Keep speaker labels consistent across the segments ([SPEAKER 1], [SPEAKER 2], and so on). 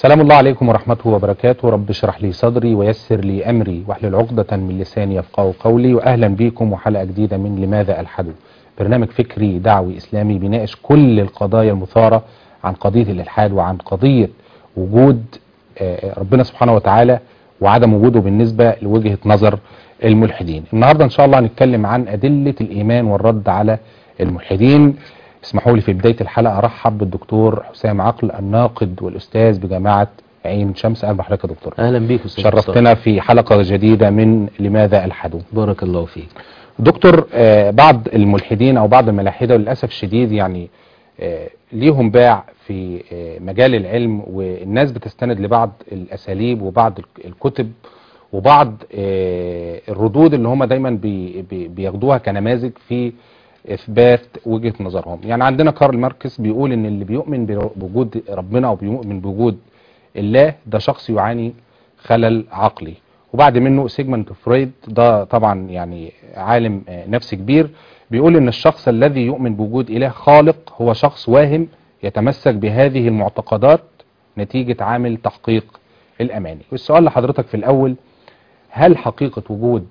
[SPEAKER 1] سلام الله عليكم ورحمته وبركاته. رب اشرح لي صدري ويسر لي أمري واحلل عقدة من لساني يفقهوا قولي. وأهلا بكم وحلقة جديدة من لماذا ألحدوا، برنامج فكري دعوي إسلامي بيناقش كل القضايا المثارة عن قضية الإلحاد وعن قضية وجود ربنا سبحانه وتعالى وعدم وجوده بالنسبة لوجهة نظر الملحدين. النهاردة إن شاء الله هنتكلم عن أدلة الإيمان والرد على الملحدين. اسمحوا لي في بداية الحلقة أرحب بالدكتور حسام عقل، الناقد والأستاذ بجامعة عين شمس. أهلا بحضرتك يا دكتور.
[SPEAKER 2] أهلا بيك أستاذ.
[SPEAKER 1] شرفتنا في حلقة جديدة من لماذا ألحدوا.
[SPEAKER 2] بارك الله فيك
[SPEAKER 1] دكتور. بعض الملحدين أو بعض الملاحدة للأسف الشديد يعني ليهم باع في مجال العلم، والناس بتستند لبعض الأساليب وبعض الكتب وبعض الردود اللي هم دايما بياخدوها كنماذج في إثبات وجهة نظرهم. يعني عندنا كارل ماركس بيقول إن اللي بيؤمن بوجود ربنا أو بيؤمن بوجود الله ده شخص يعاني خلل عقلي. وبعد منه سيجموند فرويد، ده طبعا يعني عالم نفس كبير، بيقول إن الشخص الذي يؤمن بوجود إله خالق هو شخص واهم يتمسك بهذه المعتقدات نتيجة عامل تحقيق الأماني. والسؤال لحضرتك في الأول، هل حقيقة وجود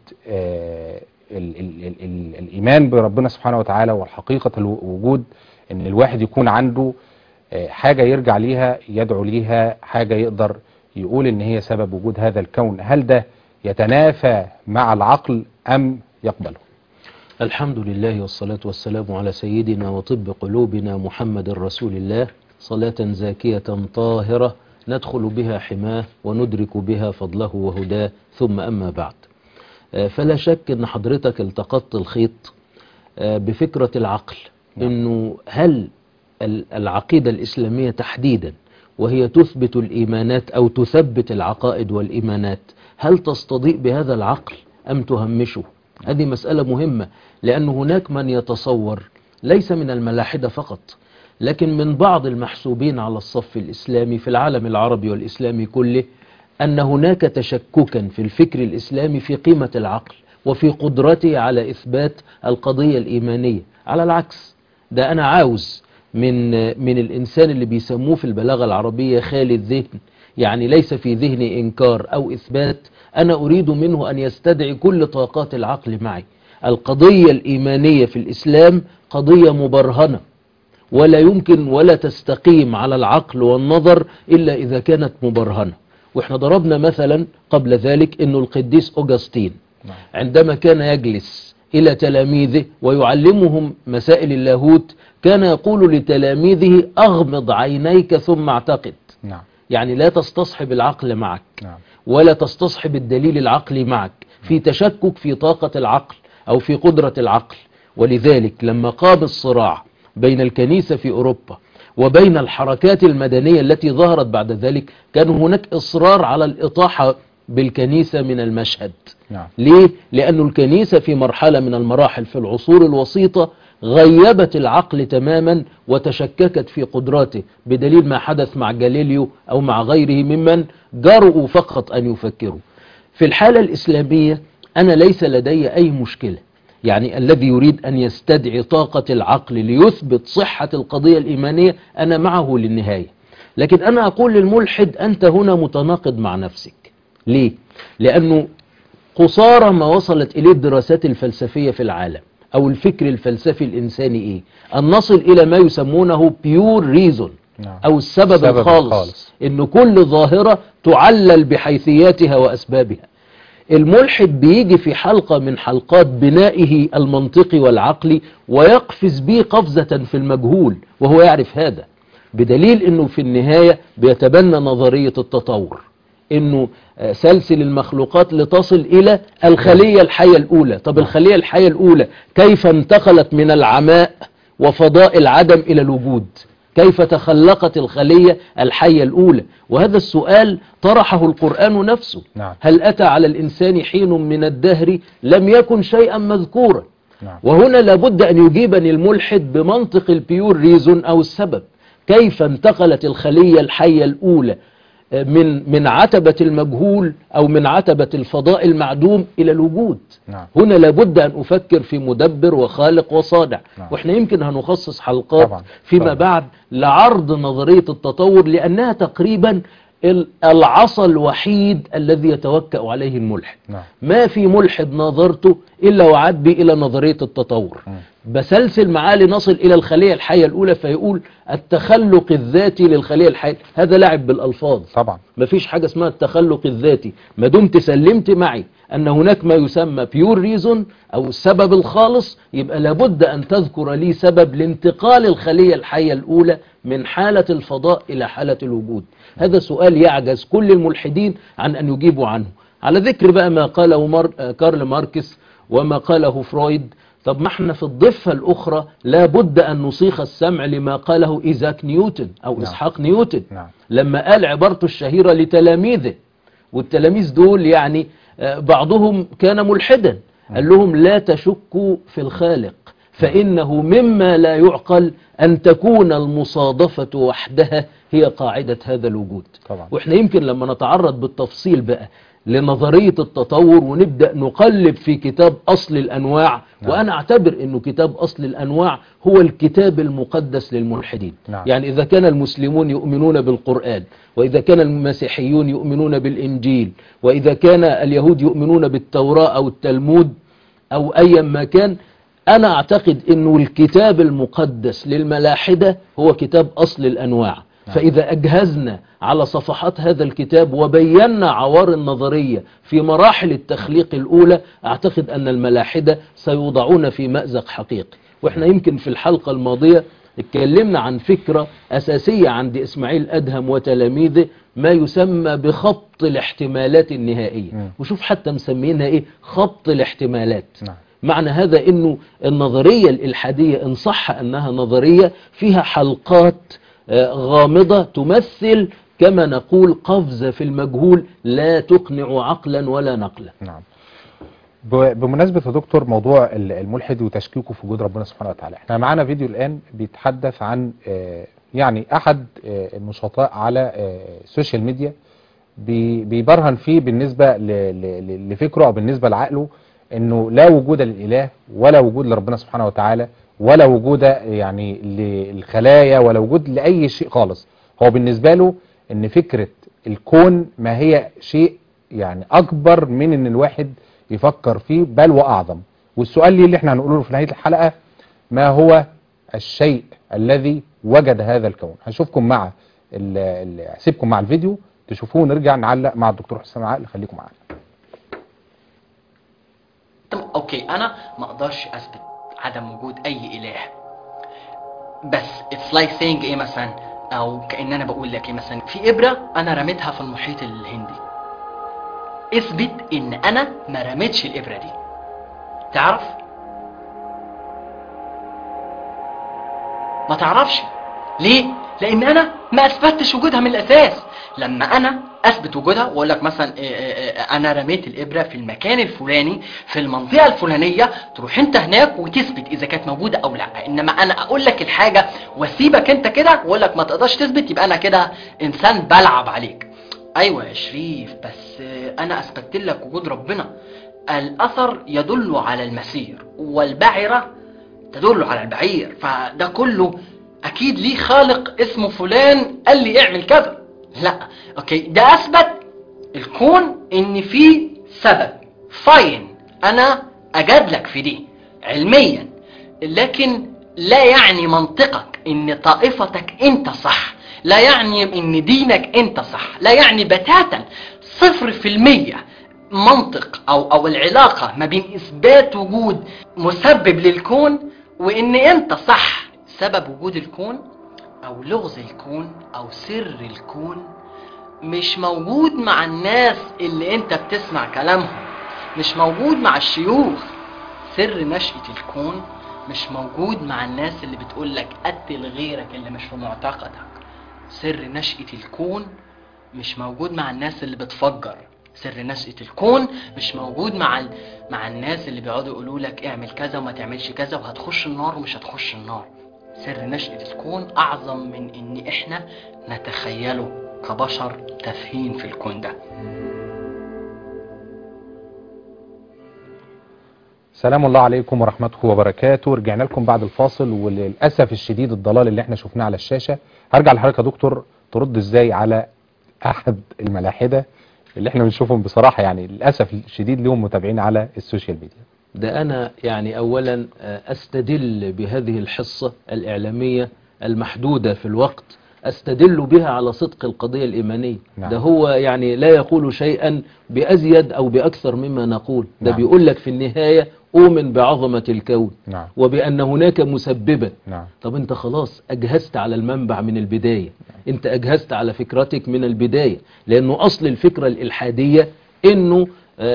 [SPEAKER 1] الإيمان بربنا سبحانه وتعالى والحقيقة الوجود إن الواحد يكون عنده حاجة يرجع ليها يدعو ليها، حاجة يقدر يقول إن هي سبب وجود هذا الكون، هل ده يتنافى مع العقل أم يقبله؟
[SPEAKER 2] الحمد لله والصلاة والسلام على سيدنا وطب قلوبنا محمد رسول الله، صلاة زاكية طاهرة ندخل بها حماه وندرك بها فضله وهداه، ثم أما بعد. فلا شك أن حضرتك التقطت الخيط بفكرة العقل. أنه هل العقيدة الإسلامية تحديدا وهي تثبت الإيمانات أو تثبت العقائد والإيمانات، هل تستضيء بهذا العقل أم تهمشه؟ هذه مسألة مهمة، لأن هناك من يتصور ليس من الملاحدة فقط لكن من بعض المحسوبين على الصف الإسلامي في العالم العربي والإسلامي كله أن هناك تشككا في الفكر الإسلامي في قيمة العقل وفي قدرته على إثبات القضية الإيمانية. على العكس، ده أنا عاوز من الإنسان اللي بيسموه في البلاغة العربية خالي الذهن، يعني ليس في ذهني إنكار أو إثبات، أنا أريد منه أن يستدعي كل طاقات العقل معي. القضية الإيمانية في الإسلام قضية مبرهنة ولا يمكن ولا تستقيم على العقل والنظر إلا إذا كانت مبرهنة. وإحنا ضربنا مثلا قبل ذلك أنه القديس أوغسطين عندما كان يجلس إلى تلاميذه ويعلمهم مسائل اللاهوت كان يقول لتلاميذه أغمض عينيك ثم اعتقد. يعني لا تستصحب العقل معك ولا تستصحب الدليل العقلي معك في تشكك في طاقة العقل أو في قدرة العقل. ولذلك لما قام الصراع بين الكنيسة في أوروبا وبين الحركات المدنية التي ظهرت بعد ذلك، كان هناك إصرار على الإطاحة بالكنيسة من المشهد. ليه؟ لأن الكنيسة في مرحلة من المراحل في العصور الوسيطة غيبت العقل تماما وتشككت في قدراته، بدليل ما حدث مع جاليليو أو مع غيره ممن جرؤوا فقط أن يفكروا. في الحالة الإسلامية أنا ليس لدي أي مشكلة، يعني الذي يريد أن يستدعي طاقة العقل ليثبت صحة القضية الإيمانية أنا معه للنهاية. لكن أنا أقول للملحد أنت هنا متناقض مع نفسك. ليه؟ لأنه قصارى ما وصلت إليه الدراسات الفلسفية في العالم أو الفكر الفلسفي الإنساني إيه؟ أن نصل إلى ما يسمونه pure reason أو السبب الخالص، إن كل ظاهرة تعلل بحيثياتها وأسبابها. الملحد بيجي في حلقة من حلقات بنائه المنطقي والعقلي ويقفز به قفزة في المجهول وهو يعرف هذا، بدليل أنه في النهاية بيتبنى نظرية التطور، أنه سلسل المخلوقات لتصل إلى الخلية الحية الأولى. طب الخلية الحية الأولى كيف انتقلت من العماء وفضاء العدم إلى الوجود؟ كيف تخلقت الخلية الحية الأولى؟ وهذا السؤال طرحه القرآن نفسه. هل أتى على الإنسان حين من الدهر لم يكن شيئا مذكورا؟ وهنا لابد أن يجيبني الملحد بمنطق البيور ريزون أو السبب. كيف انتقلت الخلية الحية الأولى من عتبة المجهول أو من عتبة الفضاء المعدوم إلى الوجود؟ هنا لابد أن أفكر في مدبر وخالق وصانع. وإحنا يمكن هنخصص حلقات فيما بعد لعرض نظرية التطور، لأنها تقريبا العصا الوحيد الذي يتوكأ عليه الملحد.
[SPEAKER 1] نعم.
[SPEAKER 2] ما في ملحد نظرته إلا وعد بي إلى نظرية التطور. بسلسل معاه لنصل إلى الخلية الحية الأولى، فيقول التخلق الذاتي للخلية الحية. هذا لعب بالألفاظ
[SPEAKER 1] طبعا.
[SPEAKER 2] مفيش حاجة اسمها التخلق الذاتي. ما دمت سلمت معي أن هناك ما يسمى بيور ريزون أو السبب الخالص، يبقى لابد أن تذكر لي سبب لانتقال الخلية الحية الأولى من حالة الفضاء إلى حالة الوجود. هذا سؤال يعجز كل الملحدين عن أن يجيبوا عنه. على ذكر بقى ما قاله كارل ماركس وما قاله فرويد، طب ما احنا في الضفة الأخرى لابد أن نصيغ السمع لما قاله إيزاك نيوتن أو
[SPEAKER 1] نعم.
[SPEAKER 2] إسحاق نيوتن.
[SPEAKER 1] نعم.
[SPEAKER 2] لما قال عبارته الشهيرة لتلاميذه، والتلاميذ دول يعني بعضهم كان ملحدا، قال لهم لا تشكوا في الخالق، فإنه مما لا يعقل أن تكون المصادفة وحدها هي قاعدة هذا الوجود.
[SPEAKER 1] طبعا.
[SPEAKER 2] وإحنا يمكن لما نتعرض بالتفصيل بقى لنظرية التطور ونبدأ نقلب في كتاب أصل الأنواع.
[SPEAKER 1] نعم.
[SPEAKER 2] وأنا أعتبر أنه كتاب أصل الأنواع هو الكتاب المقدس للملحدين.
[SPEAKER 1] نعم.
[SPEAKER 2] يعني إذا كان المسلمون يؤمنون بالقرآن، وإذا كان المسيحيون يؤمنون بالإنجيل، وإذا كان اليهود يؤمنون بالتوراة أو التلمود أو أي ما كان، أنا أعتقد أنه الكتاب المقدس للملاحدة هو كتاب أصل الأنواع. فإذا أجهزنا على صفحات هذا الكتاب وبينا عوار النظرية في مراحل التخليق الأولى، أعتقد أن الملاحدة سيوضعون في مأزق حقيقي. وإحنا يمكن في الحلقة الماضية اتكلمنا عن فكرة أساسية عند إسماعيل أدهم وتلاميذه، ما يسمى بخط الاحتمالات النهائية. وشوف حتى مسمينها إيه، خط الاحتمالات.
[SPEAKER 1] نعم.
[SPEAKER 2] معنى هذا أنه النظرية الإلحادية إن صح أنها نظرية فيها حلقات غامضة تمثل كما نقول قفزة في المجهول لا تقنع عقلا ولا نقلا.
[SPEAKER 1] نعم. بمناسبة يا دكتور موضوع الملحد وتشكيكه في وجود ربنا سبحانه وتعالى، احنا معانا فيديو الآن بيتحدث عن يعني أحد النشطاء على السوشيال ميديا بيبرهن فيه بالنسبة لفكره أو بالنسبة لعقله انه لا وجود للإله ولا وجود لربنا سبحانه وتعالى ولا وجود يعني للخلايا ولا وجود لأي شيء خالص. هو بالنسبة له ان فكرة الكون ما هي شيء يعني اكبر من ان الواحد يفكر فيه، بل واعظم. والسؤال اللي احنا هنقوله في نهاية الحلقة، ما هو الشيء الذي وجد هذا الكون؟ هنشوفكم مع هسيبكم مع الفيديو تشوفوه ونرجع نعلق مع الدكتور حسام عقل. خليكم معانا.
[SPEAKER 3] اوكي، انا ما اقدرش اثبت عدم وجود اي اله، بس it's like saying ايه مثلا، او كأن انا بقول لك ايه مثلا، في ابرة انا رميتها في المحيط الهندي، اثبت ان انا ما رميتش الابرة دي. تعرف؟ ما تعرفش. ليه؟ لان انا ما اثبتش وجودها من الاساس. لما انا اثبت وجودها واقول لك مثلا انا رميت الابره في المكان الفلاني في المنطقه الفلانيه، تروح انت هناك وتثبت اذا كانت موجوده او لا. انما انا اقول لك الحاجه واسيبك انت كده واقول لك ما تقدرش تثبت، يبقى انا كده انسان بلعب عليك. ايوه يا شريف، بس انا اثبتت لك وجود ربنا. الاثر يدل على المسير والبعره تدل على البعير، فده كله اكيد ليه خالق اسمه فلان قال لي اعمل كذا. لا، اوكي، ده اثبت الكون ان فيه سبب فاين، انا اجادلك في دي علميا، لكن لا يعني منطقك ان طائفتك انت صح، لا يعني ان دينك انت صح، لا يعني بتاتا 0% منطق او العلاقة ما بين اثبات وجود مسبب للكون وان انت صح. سبب وجود الكون او لغز الكون او سر الكون مش موجود مع الناس اللي انت بتسمع كلامهم، مش موجود مع الشيوخ. سر نشأة الكون مش موجود مع الناس اللي بتقولك قتل غيرك اللي مش في معتقدك. سر نشأة الكون مش موجود مع الناس اللي بتفجر. سر نشأة الكون مش موجود مع الناس اللي بيقعدوا يقولوا لك اعمل كذا وما تعملش كذا وهتخش النار ومش هتخش النار. سر نشأة الكون أعظم من إن إحنا نتخيله كبشر تافهين في الكون ده.
[SPEAKER 1] سلام الله عليكم ورحمته وبركاته. رجعنا لكم بعد الفاصل، وللأسف الشديد الضلال اللي احنا شفناه على الشاشة. هرجع لحضرتك يا دكتور ترد ازاي على احد الملاحدة اللي احنا بنشوفهم بصراحة، يعني للأسف الشديد لهم متابعين على السوشيال ميديا.
[SPEAKER 2] ده أنا يعني أولا أستدل بهذه الحصة الإعلامية المحدودة في الوقت، أستدل بها على صدق القضية الإيمانية.
[SPEAKER 1] نعم.
[SPEAKER 2] ده هو يعني لا يقول شيئا بأزيد أو بأكثر مما نقول. ده
[SPEAKER 1] نعم.
[SPEAKER 2] بيقول لك في النهاية أؤمن بعظمة الكون.
[SPEAKER 1] نعم.
[SPEAKER 2] وبأن هناك مسببا.
[SPEAKER 1] نعم.
[SPEAKER 2] طب أنت خلاص أجهزت على المنبع من البداية. أنت أجهزت على فكرتك من البداية، لأنه أصل الفكرة الإلحادية أنه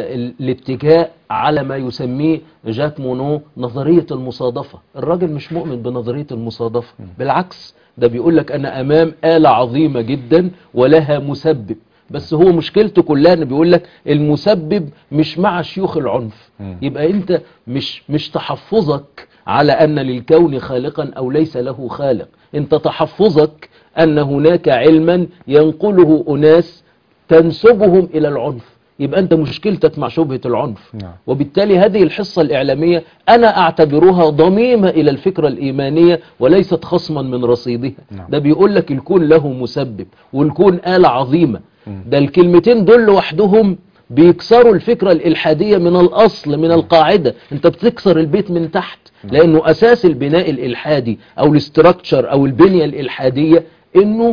[SPEAKER 2] الاتجاه على ما يسميه جاك مونو نظرية المصادفة. الراجل مش مؤمن بنظرية المصادفة، بالعكس ده بيقول لك أنا أمام آلة عظيمة جدا ولها مسبب. بس هو مشكلته كلها انه بيقول لك المسبب مش مع شيوخ العنف. يبقى انت مش تحفظك على ان للكون خالقا او ليس له خالق، انت تحفظك ان هناك علما ينقله اناس تنسبهم الى العنف. يبقى انت مشكلتك مع شبهة العنف. وبالتالي هذه الحصة الإعلامية أنا أعتبرها ضميمة إلى الفكرة الإيمانية وليست خصما من رصيدها. ده بيقول لك الكون له مسبب والكون آلة عظيمة. ده الكلمتين دول لوحدهم بيكسروا الفكرة الإلحادية من الأصل، من القاعدة. انت بتكسر البيت من تحت، لأنه أساس البناء الإلحادي أو الاستراكتشر أو البنية الإلحادية انه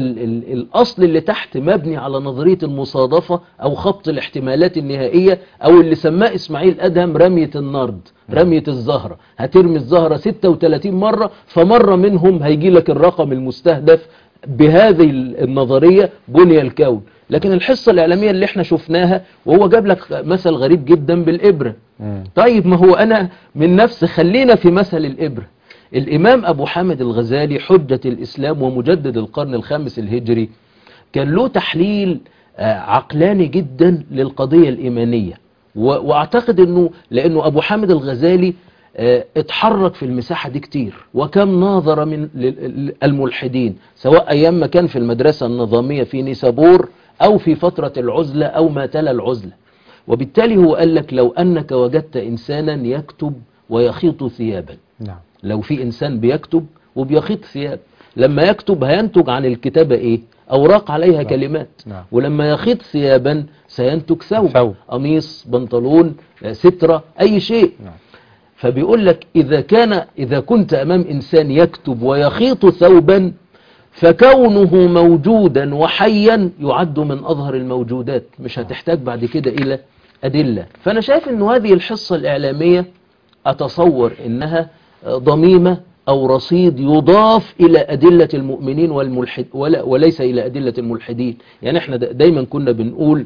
[SPEAKER 2] الأصل اللي تحت مبني على نظرية المصادفة أو خبط الاحتمالات النهائية، أو اللي سماه إسماعيل أدهم رمية النرد، رمية الزهرة. هترمي الزهرة 36 مرة، فمرة منهم هيجي لك الرقم المستهدف. بهذه النظرية بني الكون. لكن الحصة الإعلامية اللي احنا شفناها، وهو جاب لك مثل غريب جدا بالإبرة. طيب ما هو أنا من نفس، خلينا في مثل الإبرة. الإمام أبو حامد الغزالي حجة الإسلام ومجدد القرن الخامس الهجري كان له تحليل عقلاني جدا للقضية الإيمانية. وأعتقد أنه لأنه أبو حامد الغزالي اتحرك في المساحة دي كتير، وكم ناظر من الملحدين، سواء أيام ما كان في المدرسة النظامية في نيسابور أو في فترة العزلة أو ما تلا العزلة. وبالتالي هو قال لك لو أنك وجدت إنسانا يكتب ويخيط ثيابا. لو في إنسان بيكتب وبيخيط ثياب، لما يكتب هينتج عن الكتابة إيه؟ أوراق عليها كلمات. ولما يخيط ثيابا سينتج ثوب، قميص، بنطلون، سترة، أي شيء. فبيقول لك إذا كنت أمام إنسان يكتب ويخيط ثوبا، فكونه موجودا وحيا يعد من أظهر الموجودات، مش هتحتاج بعد كده إلى أدلة. فأنا شايف أنه هذه الحصة الإعلامية أتصور أنها ضميمة أو رصيد يضاف إلى أدلة المؤمنين والملحد وليس إلى أدلة الملحدين. يعني احنا دايما كنا بنقول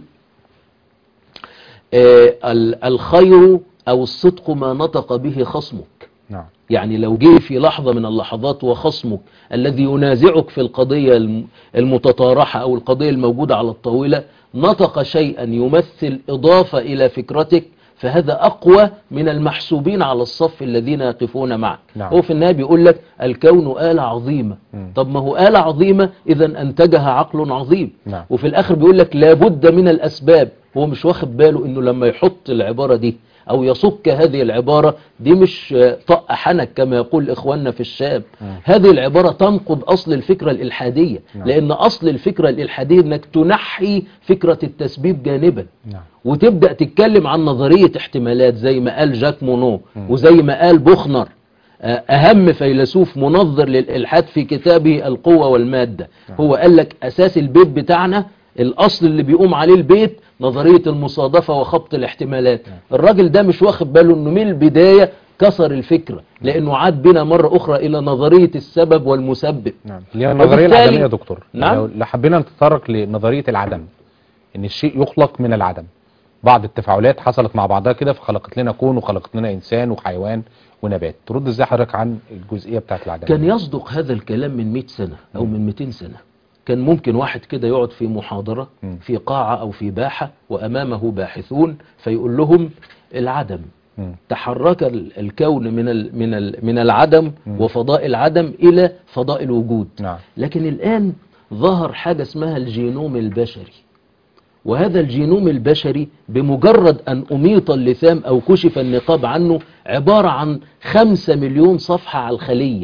[SPEAKER 2] الخير أو الصدق ما نطق به خصمك. يعني لو جه في لحظة من اللحظات وخصمك الذي ينازعك في القضية المتطارحة أو القضية الموجودة على الطاولة نطق شيئا يمثل إضافة إلى فكرتك، فهذا أقوى من المحسوبين على الصف الذين يقفون معك. هو في النهاية بيقول لك الكون آلة عظيمة. طب ما هو آلة عظيمة إذا أنتجها عقل عظيم. وفي الآخر بيقول لك لابد من الأسباب. هو مش واخد باله إنه لما يحط العبارة دي أو يصك هذه العبارة دي مش طق حنك كما يقول إخواننا في الشام. هذه العبارة تنقض أصل الفكرة الإلحادية. لأن أصل الفكرة الإلحادية أنك تنحي فكرة التسبيب جانبا وتبدأ تتكلم عن نظرية احتمالات زي ما قال جاك مونو وزي ما قال بوخنر، أهم فيلسوف منظر للإلحاد في كتابه القوة والمادة. هو قال لك أساس البيت بتاعنا، الأصل اللي بيقوم عليه البيت نظرية المصادفة وخبط الاحتمالات. الراجل ده مش واخد باله انه من البداية كسر الفكرة، لانه عاد بنا مرة اخرى الى نظرية السبب والمسبب.
[SPEAKER 1] النظرية العدمية يا دكتور. لو حبينا نتطرق لنظرية العدم، ان الشيء يخلق من العدم، بعض التفاعلات حصلت مع بعضها كده فخلقت لنا كون وخلقت لنا انسان وحيوان ونبات. ترد ازاي حضرتك عن الجزئية بتاعت العدم؟
[SPEAKER 2] كان يصدق هذا الكلام من 100 سنة او من 200 سنة. كان ممكن واحد كده يقعد في محاضرة في قاعة أو في باحة وأمامه باحثون فيقول لهم العدم تحرك الكون من العدم وفضاء العدم إلى فضاء الوجود. لكن الآن ظهر حاجة اسمها الجينوم البشري، وهذا الجينوم البشري بمجرد أن أميط اللثام أو كشف النقاب عنه عبارة عن 5 مليون صفحة على الخلية.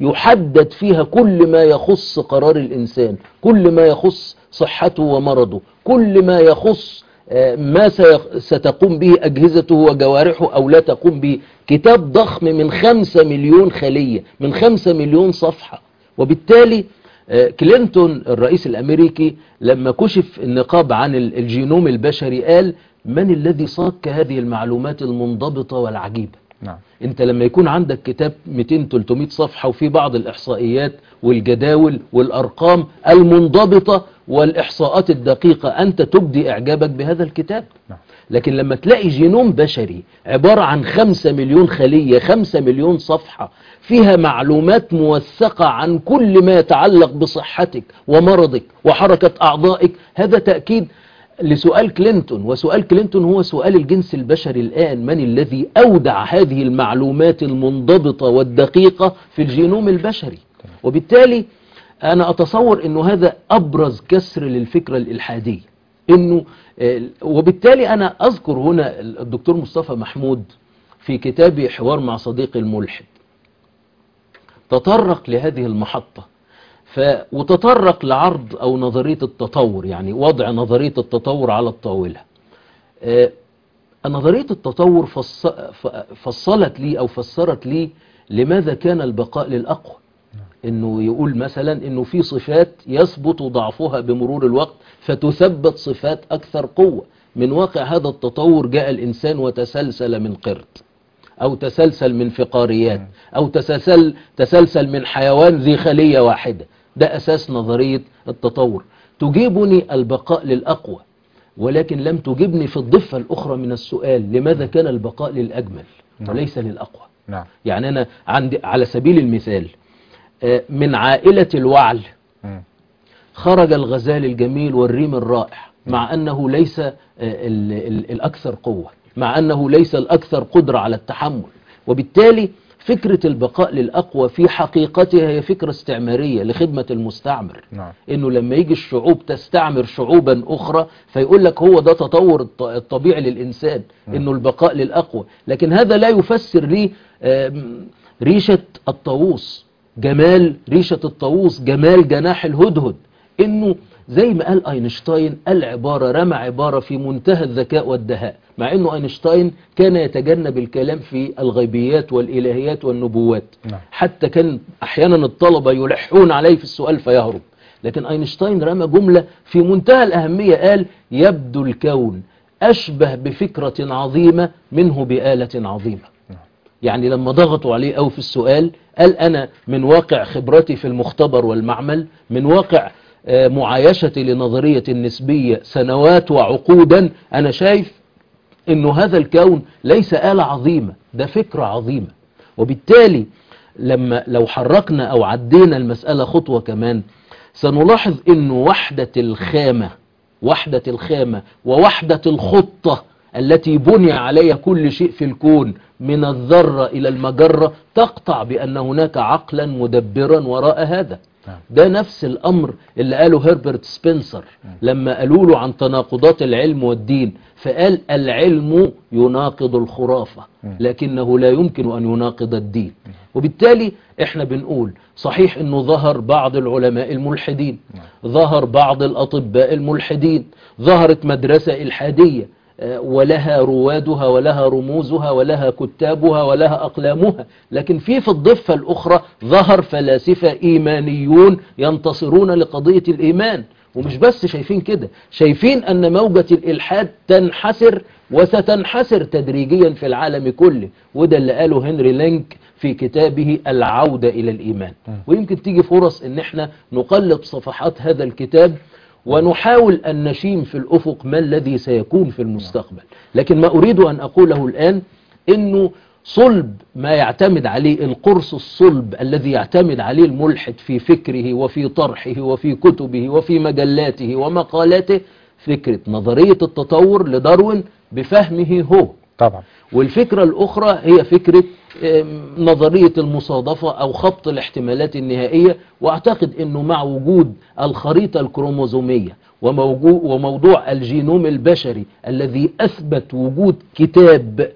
[SPEAKER 2] يحدد فيها كل ما يخص قرار الإنسان، كل ما يخص صحته ومرضه، كل ما يخص ما ستقوم به أجهزته وجوارحه أو لا تقوم به. كتاب ضخم من 5 مليون خلية، من 5 مليون صفحة. وبالتالي كلينتون الرئيس الأمريكي لما كشف النقاب عن الجينوم البشري قال: من الذي صك هذه المعلومات المنضبطة والعجيبة؟
[SPEAKER 1] نعم.
[SPEAKER 2] انت لما يكون عندك كتاب 200-300 صفحة وفي بعض الإحصائيات والجداول والأرقام المنضبطة والإحصاءات الدقيقة، أنت تبدي إعجابك بهذا الكتاب.
[SPEAKER 1] نعم.
[SPEAKER 2] لكن لما تلاقي جينوم بشري عبارة عن 5 مليون خلية، 5 مليون صفحة فيها معلومات موثقة عن كل ما يتعلق بصحتك ومرضك وحركة أعضائك، هذا تأكيد لسؤال كلينتون. وسؤال كلينتون هو سؤال الجنس البشري الآن: من الذي أودع هذه المعلومات المنضبطة والدقيقة في الجينوم البشري؟ وبالتالي أنا أتصور أنه هذا أبرز كسر للفكرة الإلحادية. وبالتالي أنا أذكر هنا الدكتور مصطفى محمود في كتابه حوار مع صديقي الملحد تطرق لهذه المحطة، وتطرق لعرض أو نظرية التطور، يعني وضع نظرية التطور على الطاولة. نظرية التطور فصلت لي أو فسرت لي لماذا كان البقاء للأقوى. إنه يقول مثلا إنه في صفات يثبت ضعفها بمرور الوقت فتثبت صفات أكثر قوة. من واقع هذا التطور جاء الإنسان وتسلسل من قرد، أو تسلسل من فقاريات، أو تسلسل من حيوان ذي خلية واحدة. ده أساس نظرية التطور. تجيبني البقاء للأقوى، ولكن لم تجيبني في الضفة الأخرى من السؤال: لماذا كان البقاء للأجمل وليس للأقوى؟
[SPEAKER 1] نعم.
[SPEAKER 2] يعني أنا عندي على سبيل المثال من عائلة الوعل خرج الغزال الجميل والريم الرائع، مع أنه ليس الأكثر قوة، مع أنه ليس الأكثر قدرة على التحمل. وبالتالي فكرة البقاء للأقوى في حقيقتها هي فكرة استعمارية لخدمة المستعمر.
[SPEAKER 1] نعم.
[SPEAKER 2] إنه لما يجي الشعوب تستعمر شعوبا أخرى فيقول لك هو ده تطور الطبيعي للإنسان، إنه البقاء للأقوى. لكن هذا لا يفسر لي ريشة الطاووس، جمال ريشة الطاووس، جمال جناح الهدهد. إنه زي ما قال أينشتاين، رمى عبارة في منتهى الذكاء والدهاء، مع أنه أينشتاين كان يتجنب الكلام في الغيبيات والإلهيات والنبوات. حتى كان أحيانا الطلبة يلحون عليه في السؤال فيهرب. لكن أينشتاين رمى جملة في منتهى الأهمية، قال: يبدو الكون أشبه بفكرة عظيمة منه بآلة عظيمة. يعني لما ضغطوا عليه أو في السؤال قال: أنا من واقع خبرتي في المختبر والمعمل، من واقع معايشتي لنظرية النسبية سنوات وعقودا، أنا شايف أنه هذا الكون ليس آلة عظيمة، ده فكرة عظيمة. وبالتالي لو حركنا أو عدينا المسألة خطوة كمان سنلاحظ أنه وحدة الخامة ووحدة الخطة التي بني عليها كل شيء في الكون من الذرة إلى المجرة تقطع بأن هناك عقلا مدبرا وراء هذا. ده نفس الأمر اللي قاله هربرت سبنسر لما قالوا له عن تناقضات العلم والدين، فقال: العلم يناقض الخرافة لكنه لا يمكن أن يناقض الدين. وبالتالي احنا بنقول صحيح انه ظهر بعض العلماء الملحدين، ظهر بعض الأطباء الملحدين، ظهرت مدرسة إلحادية ولها روادها ولها رموزها ولها كتابها ولها أقلامها. لكن في الضفة الأخرى ظهر فلاسفة إيمانيون ينتصرون لقضية الإيمان. ومش بس شايفين كده، شايفين أن موجة الإلحاد تنحسر وستنحسر تدريجيا في العالم كله. وده اللي قاله هنري لينك في كتابه العودة إلى الإيمان. ويمكن تيجي فرص أن احنا نقلب صفحات هذا الكتاب ونحاول أن نشيم في الأفق ما الذي سيكون في المستقبل. لكن ما أريد أن أقوله الآن أنه صلب ما يعتمد عليه القرص الصلب الذي يعتمد عليه الملحد في فكره وفي طرحه وفي كتبه وفي مجلاته ومقالاته فكرة نظرية التطور لداروين بفهمه هو
[SPEAKER 1] طبعا.
[SPEAKER 2] والفكرة الأخرى هي فكرة نظرية المصادفة أو خبط الاحتمالات النهائية. وأعتقد أنه مع وجود الخريطة الكروموزومية وموضوع الجينوم البشري الذي أثبت وجود كتاب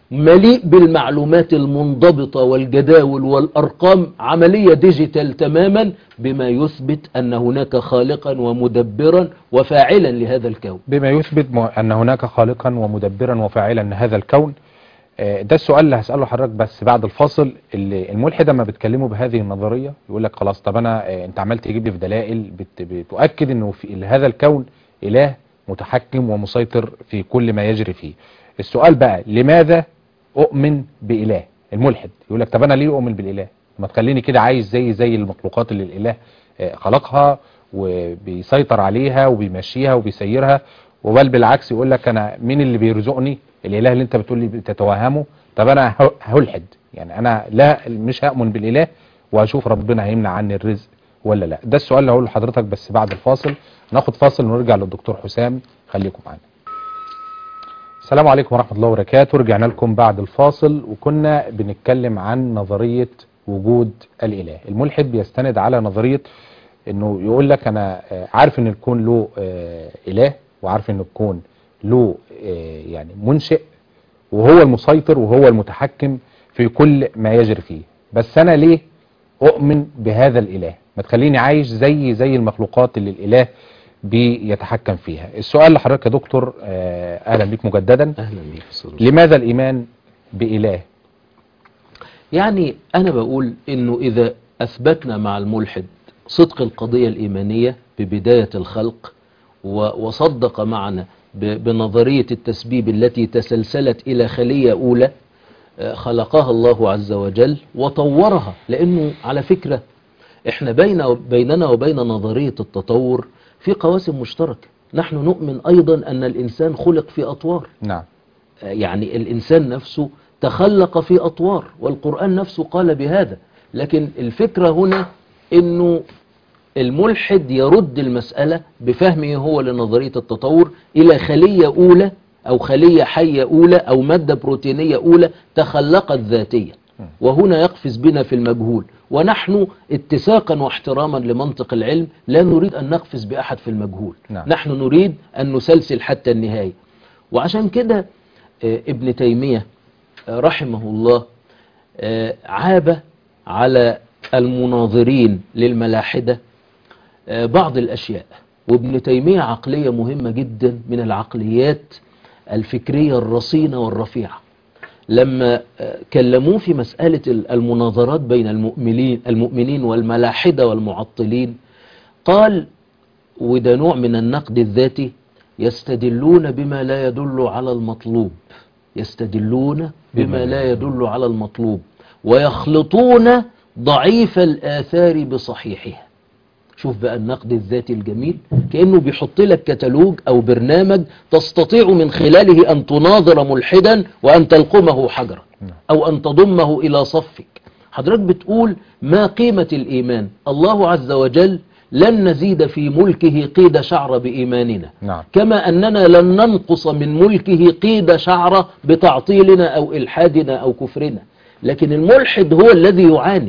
[SPEAKER 2] مليء بالمعلومات المنضبطة والجداول والأرقام، عملية ديجيتال تماما، بما يثبت أن هناك خالقا ومدبرا وفاعلا لهذا الكون.
[SPEAKER 1] بما يثبت أن هناك خالقا ومدبرا وفاعلا لهذا الكون. ده السؤال اللي هسأله حضرتك بس بعد الفاصل. اللي الملحد لما بتكلمه بهذه النظرية يقول لك خلاص، طب أنا أنت عمال تجيب لي في دلائل بتؤكد أنه في هذا الكون إله متحكم ومسيطر في كل ما يجري فيه. السؤال بقى، لماذا أؤمن بإله؟ الملحد يقول لك طب أنا ليه أؤمن بالإله؟ ما تخليني كده عايز زي المخلوقات اللي الإله خلقها وبيسيطر عليها وبيمشيها وبيسيرها، وبل بالعكس يقول لك أنا مين اللي بيرزقني؟ الإله اللي أنت بتقول لي بتتوهمه. طب أنا هلحد، يعني أنا لا مش هأمن بالإله وهشوف ربنا هيمنع عني الرزق ولا لا. ده السؤال اللي هقوله لحضرتك بس بعد الفاصل. ناخد فاصل ونرجع للدكتور حسام، خليكم معانا. السلام عليكم ورحمة الله وبركاته. رجعنا لكم بعد الفاصل وكنا بنتكلم عن نظرية وجود الإله. الملحد بيستند على نظرية انه يقول لك انا عارف ان الكون له إله، وعارف ان الكون له يعني منشئ، وهو المسيطر وهو المتحكم في كل ما يجري فيه، بس انا ليه اؤمن بهذا الإله؟ ما تخليني عايش زي المخلوقات اللي الإله بيتحكم فيها. السؤال لحضرتك يا دكتور، اهلا بيك مجددا.
[SPEAKER 2] أهلا بيك.
[SPEAKER 1] لماذا الإيمان بإله؟
[SPEAKER 2] يعني أنا بقول إنه إذا أثبتنا مع الملحد صدق القضية الإيمانية ببداية الخلق، وصدق معنا بنظرية التسبيب التي تسلسلت إلى خلية أولى خلقها الله عز وجل وطورها، لأنه على فكرة إحنا بيننا وبين نظرية التطور في قواسم مشتركة. نحن نؤمن أيضا أن الإنسان خلق في أطوار.
[SPEAKER 1] نعم.
[SPEAKER 2] يعني الإنسان نفسه تخلق في أطوار، والقرآن نفسه قال بهذا. لكن الفكرة هنا أنه الملحد يرد المسألة بفهمه هو لنظرية التطور إلى خلية أولى أو خلية حية أولى أو مادة بروتينية أولى تخلقت ذاتيا، وهنا يقفز بنا في المجهول. ونحن اتساقا واحتراما لمنطق العلم لا نريد أن نقفز بأحد في المجهول.
[SPEAKER 1] نعم.
[SPEAKER 2] نحن نريد أن نسلسل حتى النهاية. وعشان كده ابن تيمية رحمه الله عاب على المناظرين للملاحدة بعض الأشياء. وابن تيمية عقلية مهمة جدا من العقليات الفكرية الرصينة والرفيعة. لما كلموه في مسألة المناظرات بين المؤمنين والملاحدة والمعطلين، قال، وده نوع من النقد الذاتي، يستدلون بما لا يدل على المطلوب، يستدلون بما لا يدل على المطلوب، ويخلطون ضعيف الآثار بصحيحها. شوف بقى النقد الذاتي الجميل، كأنه بيحط لك كتالوج أو برنامج تستطيع من خلاله أن تناظر ملحدا وأن تلقمه حجرا أو أن تضمه إلى صفك. حضرتك بتقول ما قيمة الإيمان؟ الله عز وجل لن نزيد في ملكه قيد شعر بإيماننا.
[SPEAKER 1] نعم.
[SPEAKER 2] كما أننا لن ننقص من ملكه قيد شعر بتعطيلنا أو إلحادنا أو كفرنا. لكن الملحد هو الذي يعاني،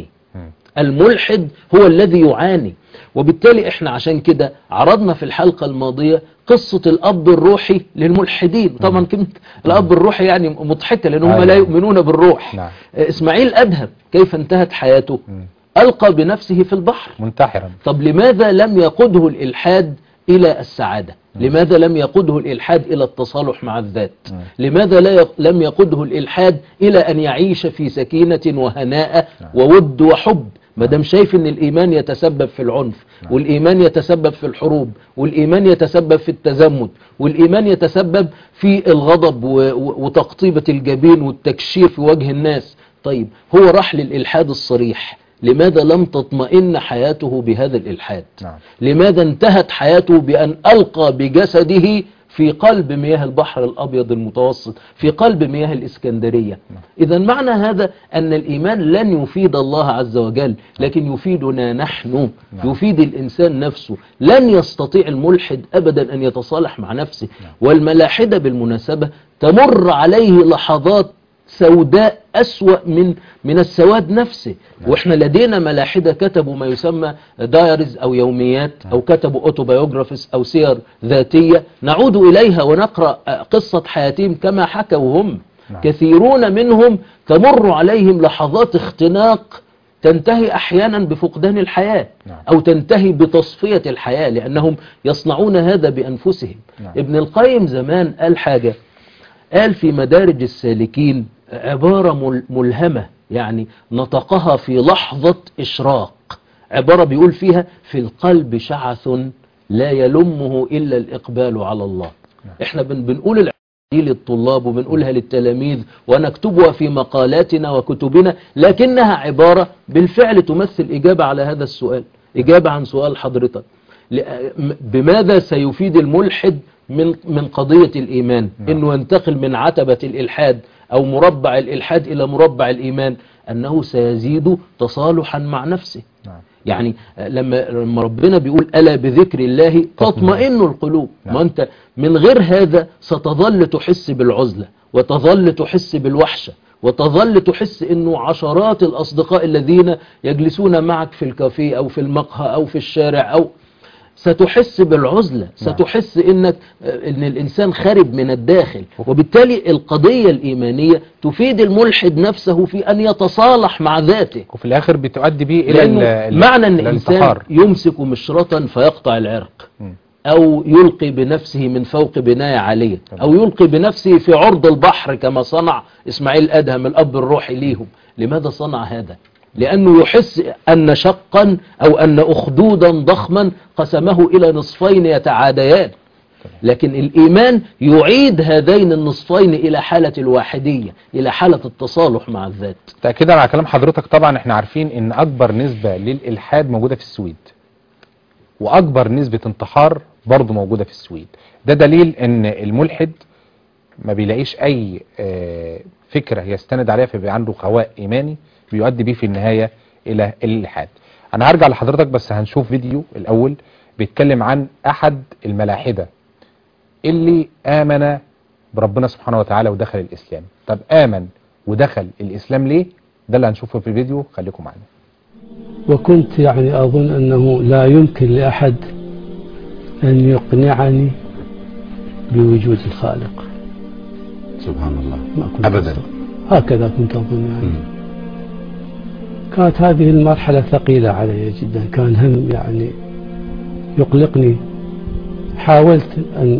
[SPEAKER 2] الملحد هو الذي يعاني. وبالتالي احنا عشان كده عرضنا في الحلقة الماضية قصة الأب الروحي للملحدين. طبعا كلمة الأب الروحي يعني مضحكة، لأن هم لا يؤمنون بالروح.
[SPEAKER 1] نعم.
[SPEAKER 2] إسماعيل أدهم كيف انتهت حياته؟ ألقى بنفسه في البحر
[SPEAKER 1] منتحرا.
[SPEAKER 2] طب لماذا لم يقوده الإلحاد إلى السعادة؟ لماذا لم يقوده الإلحاد إلى التصالح مع الذات؟ لماذا لم يقوده الإلحاد إلى أن يعيش في سكينة وهناء وود وحب؟ ما دام شايف ان الايمان يتسبب في العنف، والايمان يتسبب في الحروب، والايمان يتسبب في التزمت، والايمان يتسبب في الغضب وتقطيبة الجبين والتكشير في وجه الناس. طيب هو راح للإلحاد الصريح، لماذا لم تطمئن حياته بهذا الإلحاد؟ لماذا انتهت حياته بأن ألقى بجسده في قلب مياه البحر الأبيض المتوسط، في قلب مياه الإسكندرية؟ إذا معنى هذا أن الإيمان لن يفيد الله عز وجل، لكن يفيدنا نحن، يفيد الإنسان نفسه. لن يستطيع الملحد أبدا أن يتصالح مع نفسه. والملاحدة بالمناسبة تمر عليه لحظات سوداء أسوأ من السواد نفسه. وإحنا لدينا ملاحدة كتبوا ما يسمى دايريز أو يوميات، أو كتبوا أوتوبيوغرافيس أو سير ذاتية، نعود إليها ونقرأ قصة حياتهم كما حكوا هم.
[SPEAKER 1] نعم.
[SPEAKER 2] كثيرون منهم تمر عليهم لحظات اختناق تنتهي أحيانا بفقدان الحياة
[SPEAKER 1] نعم.
[SPEAKER 2] أو تنتهي بتصفية الحياة لأنهم يصنعون هذا بأنفسهم.
[SPEAKER 1] نعم.
[SPEAKER 2] ابن القيم زمان قال حاجة، قال في مدارج السالكين عبارة ملهمة، يعني نطقها في لحظة إشراق، عبارة بيقول فيها: في القلب شعث لا يلمه إلا الإقبال على الله. احنا بنقول العبارة دي للطلاب وبنقولها للتلاميذ ونكتبها في مقالاتنا وكتبنا، لكنها عبارة بالفعل تمثل إجابة على هذا السؤال، إجابة عن سؤال حضرتك: بماذا سيفيد الملحد من قضية الإيمان؟ إنه ينتقل من عتبة الإلحاد أو مربع الإلحاد إلى مربع الإيمان، أنه سيزيد تصالحا مع نفسه. يعني لما ربنا بيقول ألا بذكر الله تطمئن القلوب، ما أنت من غير هذا ستظل تحس بالعزلة، وتظل تحس بالوحشة، وتظل تحس أنه عشرات الأصدقاء الذين يجلسون معك في الكافيه أو في المقهى أو في الشارع، أو ستحس بالعزلة، ستحس إن الإنسان خارب من الداخل. وبالتالي القضية الإيمانية تفيد الملحد نفسه في أن يتصالح مع ذاته،
[SPEAKER 1] وفي الآخر بتؤدي به إلى
[SPEAKER 2] معنى أن الإنسان يمسك مشرة فيقطع العرق، أو يلقي بنفسه من فوق بناية عالية، أو يلقي بنفسه في عرض البحر كما صنع إسماعيل أدهم الأب الروحي ليهم. لماذا صنع هذا؟ لأنه يحس أن شقا أو أن أخدودا ضخما قسمه إلى نصفين يتعاديان، لكن الإيمان يعيد هذين النصفين إلى حالة الواحدية، إلى حالة التصالح مع الذات.
[SPEAKER 1] تأكيدا على كلام حضرتك، طبعا احنا عارفين ان أكبر نسبة للإلحاد موجودة في السويد، وأكبر نسبة انتحار برضو موجودة في السويد. ده دليل ان الملحد ما بيلاقيش أي فكرة يستند عليها، فبيبقى عنده خواء إيماني بيؤدي بيه في النهاية إلى الإلحاد. أنا هرجع لحضرتك بس هنشوف فيديو الأول بيتكلم عن أحد الملاحدة اللي آمن بربنا سبحانه وتعالى ودخل الإسلام. طب آمن ودخل الإسلام ليه؟ ده اللي هنشوفه في الفيديو، خليكم معنا.
[SPEAKER 4] وكنت يعني أظن أنه لا يمكن لأحد أن يقنعني بوجود الخالق.
[SPEAKER 5] سبحان الله.
[SPEAKER 4] ما كنت
[SPEAKER 5] أبدا.
[SPEAKER 4] هكذا كنت أظن يعني. كانت هذه المرحلة ثقيلة علي جدا، كان هم يعني يقلقني. حاولت أن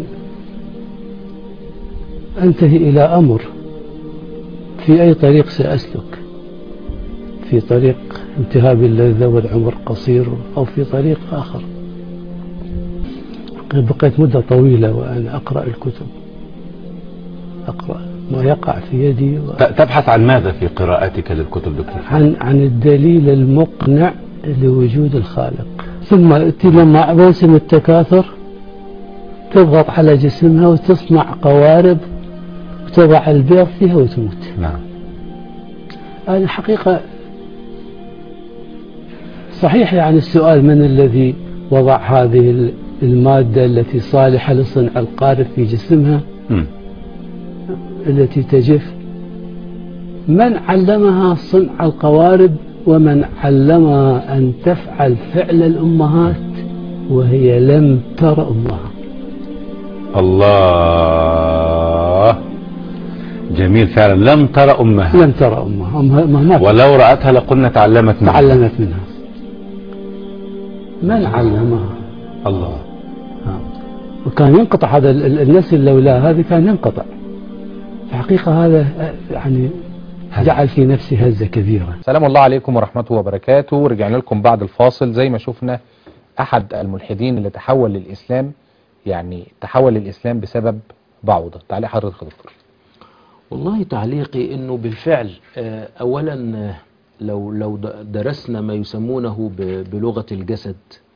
[SPEAKER 4] أنتهي إلى أمر في أي طريق سأسلك، في طريق انتهاء باللذة والعمر قصير أو في طريق آخر. بقيت مدة طويلة وأنا أقرأ الكتب، أقرأ ما يقع في يدي
[SPEAKER 5] تبحث عن ماذا في قراءتك للكتب دكتور؟
[SPEAKER 4] عن الدليل المقنع لوجود الخالق. ثم لما موسم التكاثر تضغط على جسمها وتصنع قوارب وتضع البيض فيها وتموت.
[SPEAKER 5] نعم.
[SPEAKER 4] هذه حقيقة صحيح. يعني السؤال: من الذي وضع هذه المادة التي صالحة لصنع القارب في جسمها التي تجف؟ من علمها صنع القوارب؟ ومن علمها أن تفعل فعل الأمهات وهي لم تر أمها؟
[SPEAKER 5] الله، جميل فعلا. لم ترى أمها.
[SPEAKER 4] لم ترى أمها
[SPEAKER 5] ولو رأتها لقلنا تعلمت منها.
[SPEAKER 4] من علمها؟
[SPEAKER 5] الله.
[SPEAKER 4] وكان ينقطع هذا النسل، لولا هذا كان ينقطع. الحقيقة هذا يعني جعل في نفسي هزة كبيرة.
[SPEAKER 1] سلام الله عليكم ورحمته وبركاته. رجعنا لكم بعد الفاصل. زي ما شفنا أحد الملحدين اللي تحول للإسلام، يعني تحول للإسلام بسبب بعوضة. تعليق حضرتك يا دكتور؟
[SPEAKER 2] والله تعليقي انه بالفعل اولا لو درسنا ما يسمونه بلغة الجسد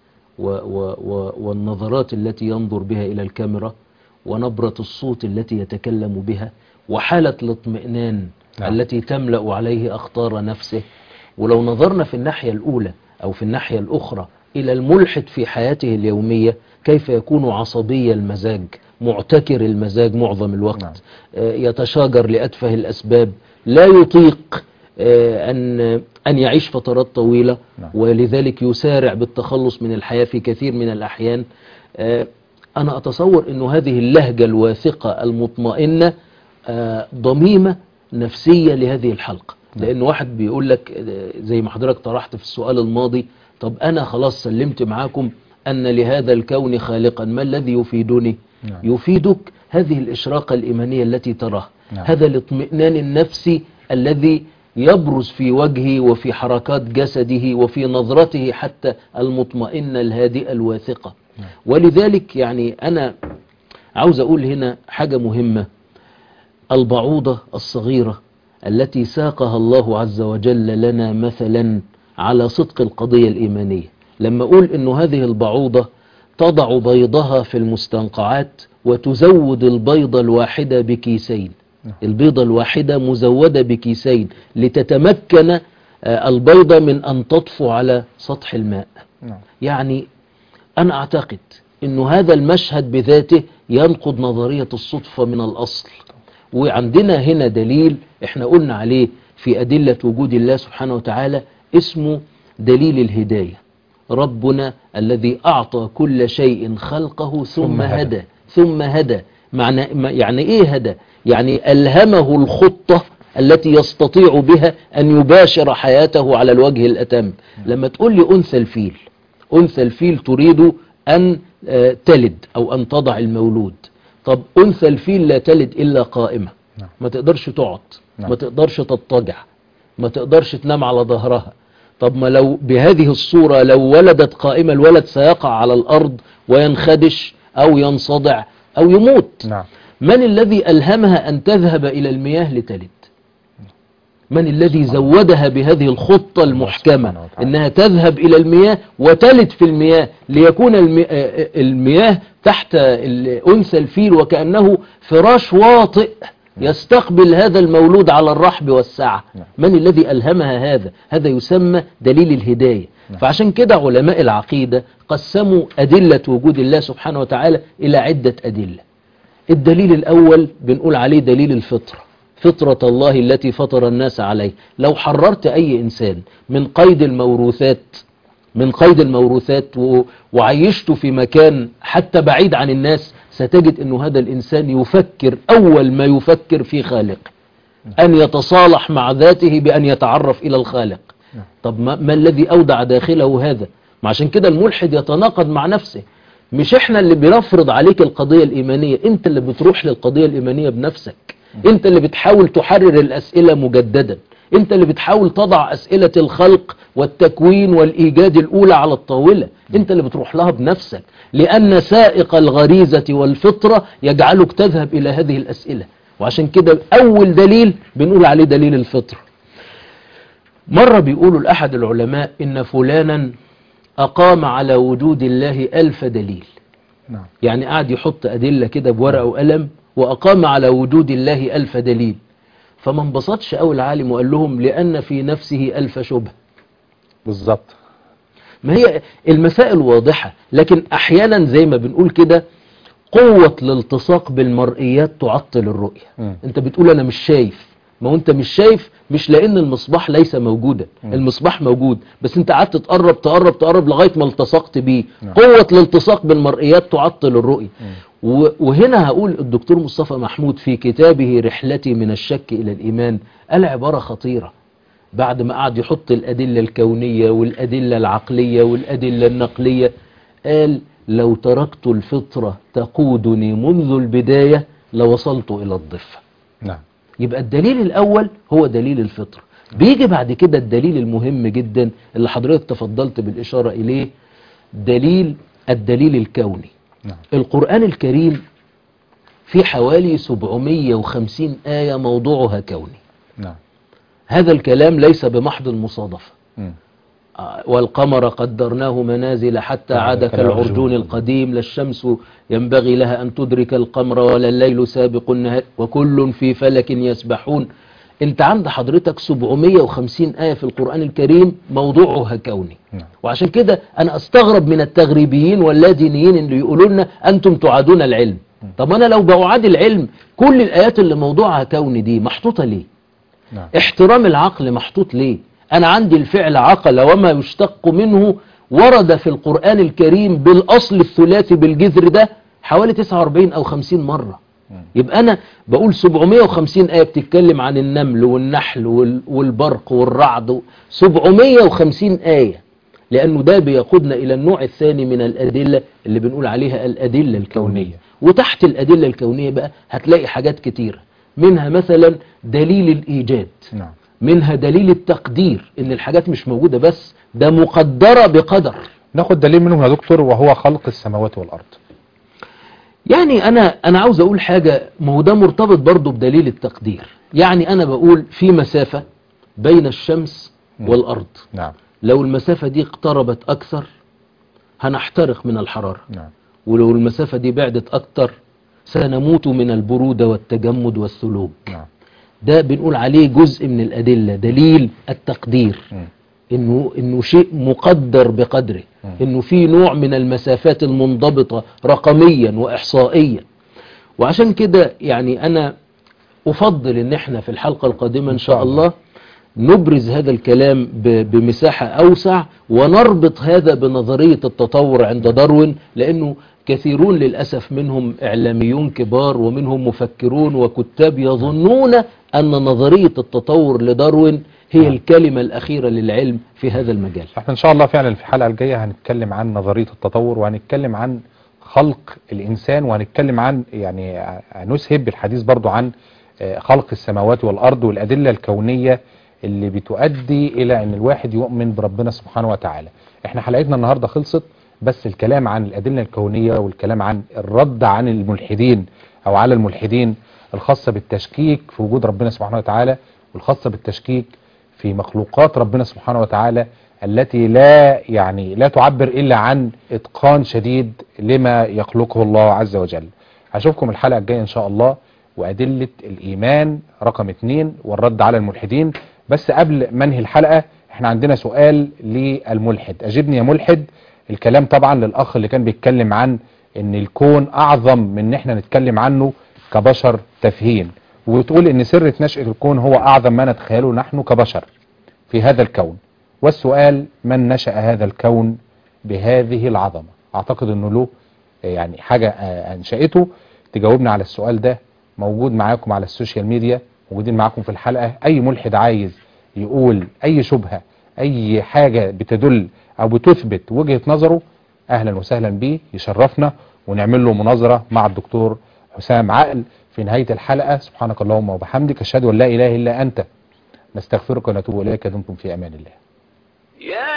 [SPEAKER 2] والنظرات التي ينظر بها الى الكاميرا ونبرة الصوت التي يتكلم بها وحالة الاطمئنان التي تملأ عليه اخطار نفسه، ولو نظرنا في الناحية الاولى او في الناحية الاخرى الى الملحد في حياته اليومية كيف يكون عصبي المزاج، معتكر المزاج معظم الوقت، يتشاجر لأتفه الأسباب، لا يطيق أن يعيش فترات طويلة، ولذلك يسارع بالتخلص من الحياة في كثير من الأحيان. أنا أتصور أن هذه اللهجة الواثقة المطمئنة ضميمة نفسية لهذه الحلقة. لأن واحد بيقول لك زي ما حضرتك طرحت في السؤال الماضي، طب أنا خلاص سلمت معاكم أن لهذا الكون خالقا، ما الذي يفيدني؟ يفيدك هذه الإشراقة الإيمانية التي تراه، هذا الاطمئنان النفسي الذي يبرز في وجهه وفي حركات جسده وفي نظرته حتى المطمئنة الهادئة الواثقة. ولذلك يعني أنا عاوز أقول هنا حاجة مهمة. البعوضة الصغيرة التي ساقها الله عز وجل لنا مثلا على صدق القضية الإيمانية، لما أقول إنه هذه البعوضة تضع بيضها في المستنقعات وتزود البيضة الواحدة بكيسين، البيضة الواحدة مزودة بكيسين لتتمكن البيضة من أن تطفو على سطح الماء. يعني أنا أعتقد إنه هذا المشهد بذاته ينقض نظرية الصدفة من الأصل. وعندنا هنا دليل احنا قلنا عليه في أدلة وجود الله سبحانه وتعالى، اسمه دليل الهداية. ربنا الذي أعطى كل شيء خلقه ثم هدى. ثم هدى يعني إيه هدى؟ يعني ألهمه الخطة التي يستطيع بها أن يباشر حياته على الوجه الأتم. لما تقول لي أنثى الفيل تريد أن تلد أو أن تضع المولود. طب أنثى الفيل لا تلد إلا قائمة، ما تقدرش تقعد، ما تقدرش تضطجع، ما تقدرش تنام على ظهرها. طب ما لو بهذه الصورة لو ولدت قائمة، الولد سيقع على الأرض وينخدش أو ينصدع أو يموت. من الذي ألهمها أن تذهب إلى المياه لتلد؟ من الذي زودها بهذه الخطة المحكمة إنها تذهب إلى المياه وتلد في المياه، ليكون المياه تحت أنثى الفيل وكأنه فراش واطئ يستقبل هذا المولود على الرحب والسعة. من الذي ألهمها هذا؟ هذا يسمى دليل الهداية. فعشان كده علماء العقيدة قسموا أدلة وجود الله سبحانه وتعالى إلى عدة أدلة. الدليل الأول بنقول عليه دليل الفطرة، فطرة الله التي فطر الناس عليه. لو حررت أي إنسان من قيد الموروثات وعيشته في مكان حتى بعيد عن الناس، ستجد أنه هذا الإنسان يفكر أول ما يفكر في خالق، أن يتصالح مع ذاته بأن يتعرف إلى الخالق. طب ما الذي أودع داخله هذا؟ عشان كده الملحد يتناقض مع نفسه. مش احنا اللي بنفرض عليك القضية الإيمانية، انت اللي بتروح للقضية الإيمانية بنفسك، انت اللي بتحاول تحرر الأسئلة مجددا، انت اللي بتحاول تضع أسئلة الخلق والتكوين والإيجاد الأولى على الطاولة، انت اللي بتروح لها بنفسك، لأن سائق الغريزة والفطرة يجعلك تذهب إلى هذه الأسئلة. وعشان كده أول دليل بنقول عليه دليل الفطرة. مرة بيقولوا لأحد العلماء إن فلانا أقام على وجود الله 1000 دليل. يعني قاعد يحط أدلة كده بورقة وقلم وأقام على وجود الله 1000 دليل. فما انبسطش أول العالم وقال لهم لأن في نفسه 1000 شبهة.
[SPEAKER 1] بالظبط.
[SPEAKER 2] ما هي المسائل واضحة، لكن أحيانا زي ما بنقول كده قوة الالتصاق بالمرئيات تعطل الرؤية. انت بتقول أنا مش شايف، ما هو انت مش شايف مش لأن المصباح ليس موجودا، المصباح موجود، بس انت قعدت تقرب لغاية ما التصقت بيه. قوة الالتصاق بالمرئيات تعطل الرؤية. وهنا هقول الدكتور مصطفى محمود في كتابه رحلتي من الشك إلى الإيمان قال عبارة خطيرة بعد ما قعد يحط الأدلة الكونية والأدلة العقلية والأدلة النقلية. قال لو تركت الفطرة تقودني منذ البداية لوصلت إلى الضفة. يبقى الدليل الأول هو دليل الفطرة. بيجي بعد كده الدليل المهم جدا اللي حضرتك تفضلت بالإشارة إليه، الدليل الكوني. القرآن الكريم في حوالي 750 آية موضوعها كوني. هذا الكلام ليس بمحض المصادفة. والقمر قدرناه منازل حتى عاد كالعرجون القديم، لا الشمس ينبغي لها أن تدرك القمر ولا الليل سابق النهار وكل في فلك يسبحون. انت عند حضرتك 750 آية في القرآن الكريم موضوعها كوني. وعشان كده أنا أستغرب من التغريبيين واللادينيين اللي يقولوا لنا أنتم تعادون العلم. طب أنا لو بعاد العلم كل الآيات اللي موضوعها كوني دي محطوطة ليه؟ احترام العقل محطوط ليه؟ أنا عندي الفعل عقل وما يشتق منه ورد في القرآن الكريم بالأصل الثلاثي بالجذر ده حوالي 49 أو 50 مرة. يبقى أنا بقول 750 آية بتتكلم عن النمل والنحل والبرق والرعد، 750 آية، لأنه ده بيقودنا إلى النوع الثاني من الأدلة اللي بنقول عليها الأدلة الكونية. وتحت الأدلة الكونية بقى هتلاقي حاجات كتيرة، منها مثلا دليل الإيجاد، منها دليل التقدير، إن الحاجات مش موجودة بس ده مقدرة بقدر.
[SPEAKER 1] ناخد دليل منهم يا دكتور، وهو خلق السماوات والأرض.
[SPEAKER 2] يعني أنا عاوز أقول حاجة، ما هو ده مرتبط برضو بدليل التقدير. يعني أنا بقول في مسافة بين الشمس والأرض، لو المسافة دي اقتربت أكثر هنحترق من الحرارة، ولو المسافة دي بعدت أكثر سنموت من البرودة والتجمد والثلوج. ده بنقول عليه جزء من الأدلة، دليل التقدير، إنه شيء مقدر بقدره، إنه في نوع من المسافات المنضبطة رقميا وإحصائيا. وعشان كده يعني أنا أفضل إن احنا في الحلقة القادمة إن شاء الله نبرز هذا الكلام بمساحة أوسع، ونربط هذا بنظرية التطور عند داروين، لأنه كثيرون للأسف منهم إعلاميون كبار ومنهم مفكرون وكتاب يظنون أن نظرية التطور لداروين هي الكلمة الأخيرة للعلم في هذا المجال.
[SPEAKER 1] احنا إن شاء الله فعلا في الحلقة الجاية هنتكلم عن نظرية التطور، وهنتكلم عن خلق الإنسان، وهنتكلم عن يعني نسهب بالحديث برضو عن خلق السماوات والأرض والأدلة الكونية اللي بتؤدي إلى أن الواحد يؤمن بربنا سبحانه وتعالى. احنا حلقتنا النهاردة خلصت، بس الكلام عن الأدلة الكونية والكلام عن الرد عن الملحدين أو على الملحدين الخاصة بالتشكيك في وجود ربنا سبحانه وتعالى، والخاصة بالتشكيك في مخلوقات ربنا سبحانه وتعالى التي لا تعبر إلا عن إتقان شديد لما يخلقه الله عز وجل. هشوفكم الحلقة الجاية إن شاء الله، وأدلة الإيمان رقم 2 والرد على الملحدين. بس قبل ما انهي الحلقة احنا عندنا سؤال للملحد. أجبني يا ملحد. الكلام طبعا للأخ اللي كان بيتكلم عن ان الكون أعظم من ان احنا نتكلم عنه كبشر تافهين، وتقول ان سر نشأة الكون هو أعظم ما نتخيله نحن كبشر في هذا الكون. والسؤال: من نشأ هذا الكون بهذه العظمة؟ أعتقد انه له يعني حاجة أنشأته. تجاوبنا على السؤال ده. موجود معاكم على السوشيال ميديا، موجودين معاكم في الحلقة. أي ملحد عايز يقول أي شبهة، أي حاجة بتدل أو بتثبت وجهة نظره، أهلا وسهلا بيه، يشرفنا ونعمل له مناظرة مع الدكتور حسام عقل في نهاية الحلقة. سبحانك اللهم وبحمدك، أشهد أن لا إله إلا أنت، نستغفرك ونتوب إليك. دمتم في أمان الله.